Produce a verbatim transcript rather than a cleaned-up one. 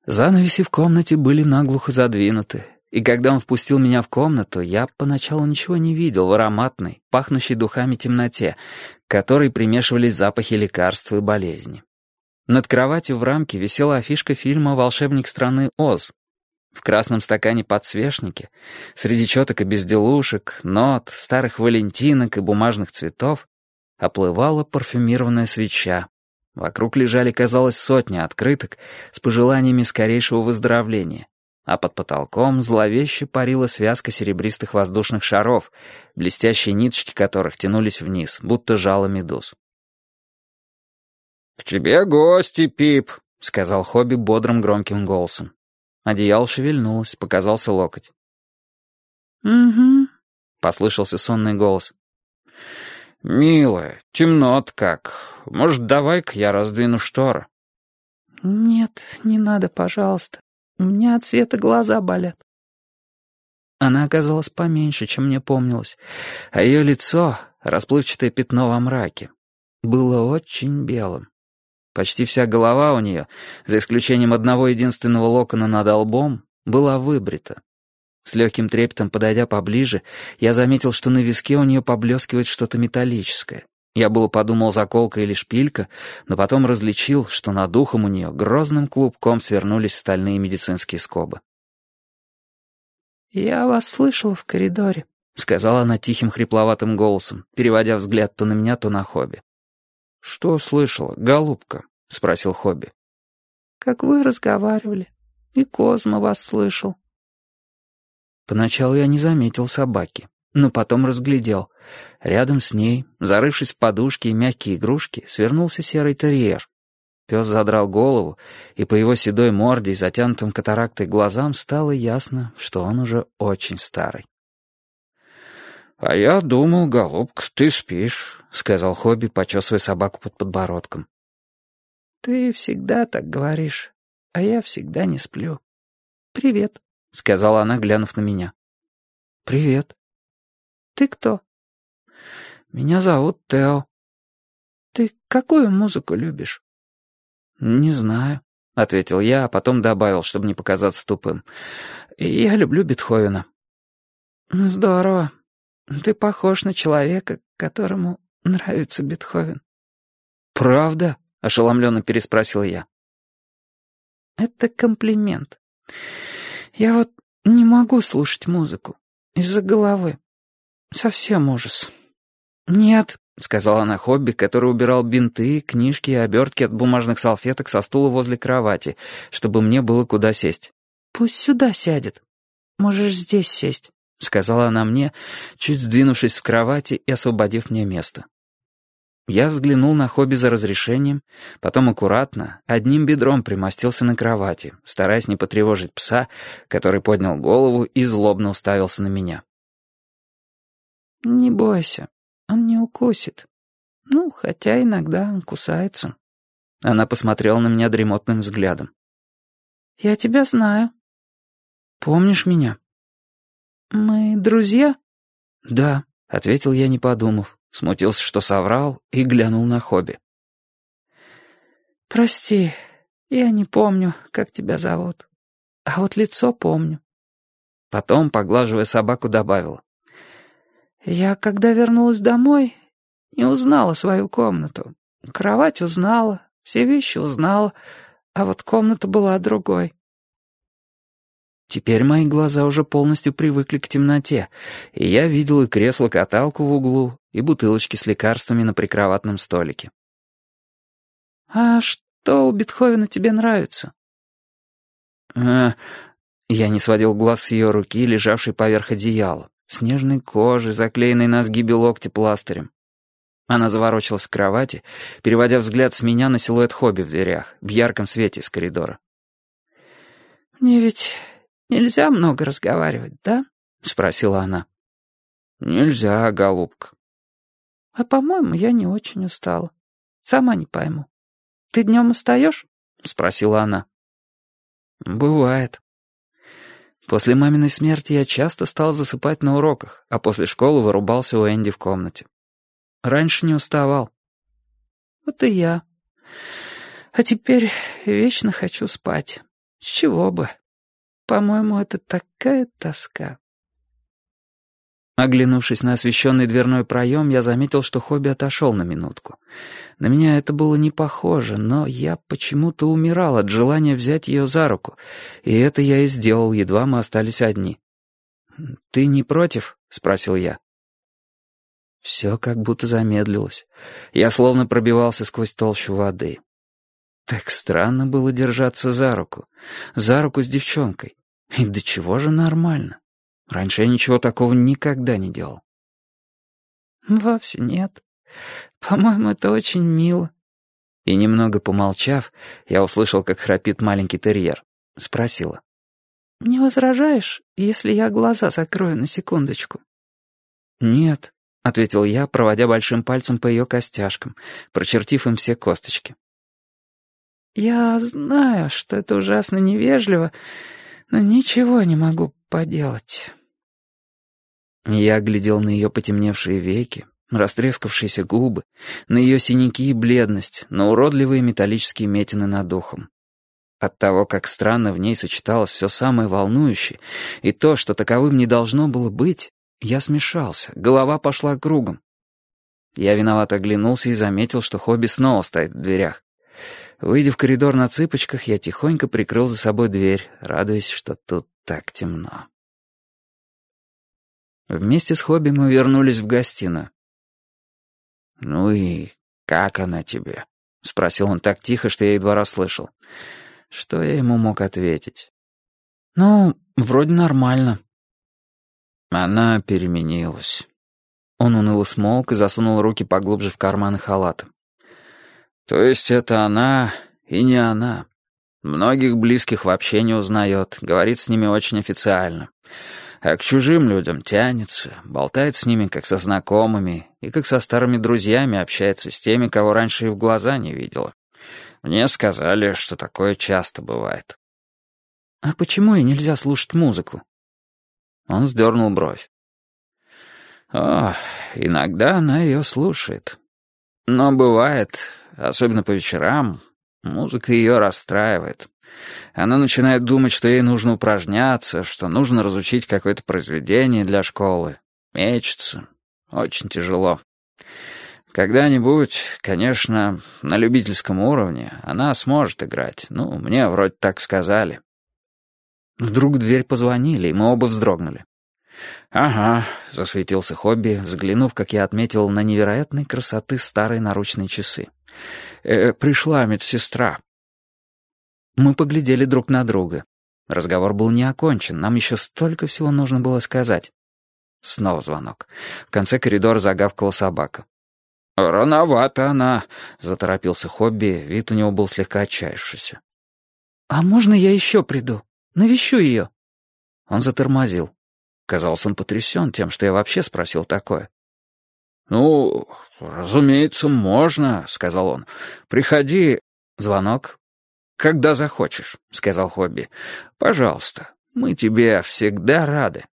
Занавеси в комнате были наглухо задвинуты, и когда он впустил меня в комнату, я поначалу ничего не видел в ароматной, пахнущей духами темноте, к которой примешивались запахи лекарств и болезни. Над кроватью в рамке висела афишка фильма «Волшебник страны Оз». В красном стакане подсвечники, среди четок и безделушек, нот, старых валентинок и бумажных цветов, оплывала парфюмированная свеча. Вокруг лежали, казалось, сотни открыток с пожеланиями скорейшего выздоровления, а под потолком зловеще парила связка серебристых воздушных шаров, блестящие ниточки которых тянулись вниз, будто жало медуз. «К тебе гости, Пип», — сказал Хобби бодрым громким голосом. Одеяло шевельнулось, показался локоть. «Угу», — послышался сонный голос. «Милая, темно-то как. Может, давай-ка я раздвину шторы?» «Нет, не надо, пожалуйста. У меня от света глаза болят». Она оказалась поменьше, чем мне помнилось, а ее лицо, расплывчатое пятно во мраке, было очень белым. Почти вся голова у нее, за исключением одного единственного локона над лбом, была выбрита. С легким трепетом подойдя поближе, я заметил, что на виске у нее поблескивает что-то металлическое. Я было подумал, заколка или шпилька, но потом различил, что над ухом у нее грозным клубком свернулись стальные медицинские скобы. «Я вас слышала в коридоре», — сказала она тихим хрипловатым голосом, переводя взгляд то на меня, то на Хобби. «Что слышала, голубка?» — спросил Хобби. «Как вы разговаривали, и Козма вас слышал». Поначалу я не заметил собаки, но потом разглядел. Рядом с ней, зарывшись в подушки и мягкие игрушки, свернулся серый терьер. Пес задрал голову, и по его седой морде и затянутым катарактой глазам стало ясно, что он уже очень старый. «А я думал, голубка, ты спишь», — сказал Хобби, почесывая собаку под подбородком. «Ты всегда так говоришь, а я всегда не сплю. Привет», — сказала она, глянув на меня. «Привет». «Ты кто?» «Меня зовут Тео». «Ты какую музыку любишь?» «Не знаю», — ответил я, а потом добавил, чтобы не показаться тупым. «Я люблю Бетховена». «Здорово. Ты похож на человека, которому нравится Бетховен». «Правда?» — ошеломленно переспросил я. «Это комплимент. Я вот не могу слушать музыку. Из-за головы. Совсем ужас». «Нет», — сказала она Хобби, который убирал бинты, книжки и обертки от бумажных салфеток со стула возле кровати, чтобы мне было куда сесть. «Пусть сюда сядет. Можешь здесь сесть», — сказала она мне, чуть сдвинувшись в кровати и освободив мне место. Я взглянул на Хобби за разрешением, потом аккуратно, одним бедром примостился на кровати, стараясь не потревожить пса, который поднял голову и злобно уставился на меня. «Не бойся, он не укусит. Ну, хотя иногда он кусается». Она посмотрела на меня дремотным взглядом. «Я тебя знаю». «Помнишь меня?» «Мы друзья?» «Да», — ответил я, не подумав. Смутился, что соврал, и глянул на Хобби. «Прости, я не помню, как тебя зовут. А вот лицо помню». Потом, поглаживая собаку, добавила. «Я, когда вернулась домой, не узнала свою комнату. Кровать узнала, все вещи узнала, а вот комната была другой». Теперь мои глаза уже полностью привыкли к темноте, и я видел и кресло-каталку в углу, и бутылочки с лекарствами на прикроватном столике. «А что у Бетховена тебе нравится?» «А...» Я не сводил глаз с ее руки, лежавшей поверх одеяла, снежной кожи, заклеенной на сгибе локти пластырем. Она заворочилась в кровати, переводя взгляд с меня на силуэт Хобби в дверях, в ярком свете из коридора. «Мне ведь нельзя много разговаривать, да?» — спросила она. «Нельзя, голубка». «А, по-моему, я не очень устала. Сама не пойму. Ты днем устаешь?» — спросила она. «Бывает». После маминой смерти я часто стал засыпать на уроках, а после школы вырубался у Энди в комнате. Раньше не уставал. «Вот и я. А теперь вечно хочу спать. С чего бы? По-моему, это такая тоска». Оглянувшись на освещенный дверной проем, я заметил, что Хобби отошел на минутку. На меня это было не похоже, но я почему-то умирал от желания взять ее за руку, и это я и сделал, едва мы остались одни. «Ты не против?» — спросил я. Все как будто замедлилось. Я словно пробивался сквозь толщу воды. Так странно было держаться за руку. За руку с девчонкой. И до чего же нормально? Раньше я ничего такого никогда не делал. «Вовсе нет. По-моему, это очень мило». И немного помолчав, я услышал, как храпит маленький терьер. Спросила. «Не возражаешь, если я глаза закрою на секундочку?» «Нет», — ответил я, проводя большим пальцем по ее костяшкам, прочертив им все косточки. «Я знаю, что это ужасно невежливо, но ничего не могу поделать». Я глядел на ее потемневшие веки, растрескавшиеся губы, на ее синяки и бледность, на уродливые металлические метины над ухом. От того, как странно в ней сочеталось все самое волнующее, и то, что таковым не должно было быть, я смешался, голова пошла кругом. Я виновато оглянулся и заметил, что Хобби снова стоит в дверях. Выйдя в коридор на цыпочках, я тихонько прикрыл за собой дверь, радуясь, что тут так темно. Вместе с Хобби мы вернулись в гостиную. «Ну и как она тебе?» — спросил он так тихо, что я едва расслышал. Что я ему мог ответить? «Ну, вроде нормально». Она переменилась. Он уныло смолк и засунул руки поглубже в карманы халата. «То есть это она и не она. Многих близких вообще не узнает, говорит с ними очень официально. А к чужим людям тянется, болтает с ними как со знакомыми и как со старыми друзьями общается с теми, кого раньше и в глаза не видела. Мне сказали, что такое часто бывает». «А почему ей нельзя слушать музыку?» Он сдернул бровь. «О, иногда она ее слушает. Но бывает, особенно по вечерам, музыка ее расстраивает. Она начинает думать, что ей нужно упражняться, что нужно разучить какое-то произведение для школы. Мечется. Очень тяжело. Когда-нибудь, конечно, на любительском уровне она сможет играть. Ну, мне вроде так сказали». Вдруг в дверь позвонили, и мы оба вздрогнули. «Ага», — засветился Хобби, взглянув, как я отметил, на невероятной красоты старые наручные часы. «Э, «Пришла медсестра». Мы поглядели друг на друга. Разговор был не окончен, нам еще столько всего нужно было сказать. Снова звонок. В конце коридора загавкала собака. «Рановато она», — заторопился Хобби, вид у него был слегка отчаявшийся. «А можно я еще приду? Навещу ее?» Он затормозил. Казалось, он потрясен тем, что я вообще спросил такое. «Ну, разумеется, можно», — сказал он. «Приходи». Звонок. «Когда захочешь», — сказал Хобби. «Пожалуйста, мы тебе всегда рады».